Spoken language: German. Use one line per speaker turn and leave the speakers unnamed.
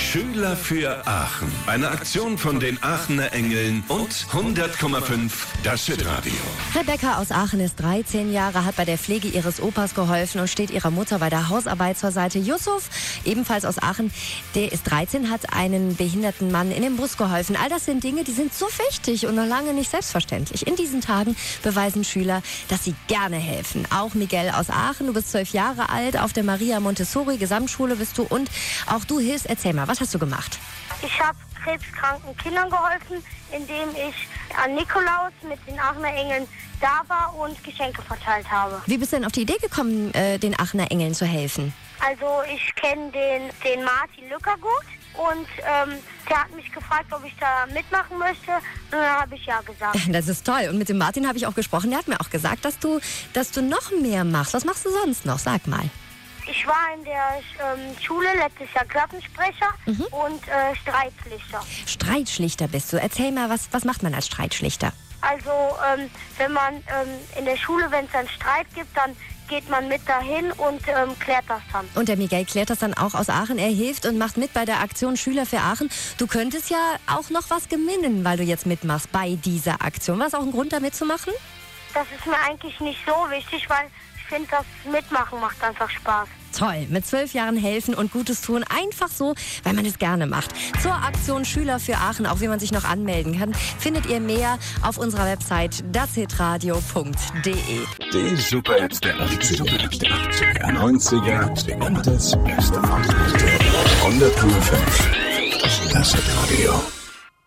Schüler für Aachen. Eine Aktion von den Aachener Engeln und 100,5 das Hitradio.
Rebecca aus Aachen ist 13 Jahre, hat bei der Pflege ihres Opas geholfen und steht ihrer Mutter bei der Hausarbeit zur Seite. Yusuf, ebenfalls aus Aachen, der ist 13, hat einen behinderten Mann in den Bus geholfen. All das sind Dinge, die sind so wichtig und noch lange nicht selbstverständlich. In diesen Tagen beweisen Schüler, dass sie gerne helfen. Auch Miguel aus Aachen, du bist 12 Jahre alt, auf der Maria Montessori Gesamtschule bist du und auch du hilfst. Erzähl mal, was hast du gemacht?
Ich habe krebskranken Kindern geholfen, indem ich an Nikolaus mit den Aachener Engeln da war und Geschenke verteilt habe.
Wie bist du denn auf die Idee gekommen, den Aachener Engeln zu helfen?
Also ich kenne den Martin Lücker gut und der hat mich gefragt, ob ich da mitmachen möchte und dann habe ich ja gesagt.
Das ist toll. Und mit dem Martin habe ich auch gesprochen. Der hat mir auch gesagt, dass du noch mehr machst. Was machst du sonst noch? Sag mal.
Ich war in der Schule letztes Jahr Klassensprecher und Streitschlichter.
Streitschlichter bist du. Erzähl mal, was macht man als Streitschlichter?
Also wenn man in der Schule, wenn es einen Streit gibt, dann geht man mit dahin und klärt das dann.
Und der Miguel klärt das dann auch aus Aachen. Er hilft und macht mit bei der Aktion Schüler für Aachen. Du könntest ja auch noch was gewinnen, weil du jetzt mitmachst bei dieser Aktion. War das auch ein Grund, da mitzumachen?
Das ist mir eigentlich nicht so wichtig, weil ich finde, das Mitmachen macht einfach Spaß.
Toll, mit 12 Jahren helfen und Gutes tun, einfach so, weil man es gerne macht. Zur Aktion Schüler für Aachen, auch wie man sich noch anmelden kann, findet ihr mehr auf unserer Website dashitradio.de.
Die Super-Apps der 80er, 90er und das Beste von 100,5 das Hitradio.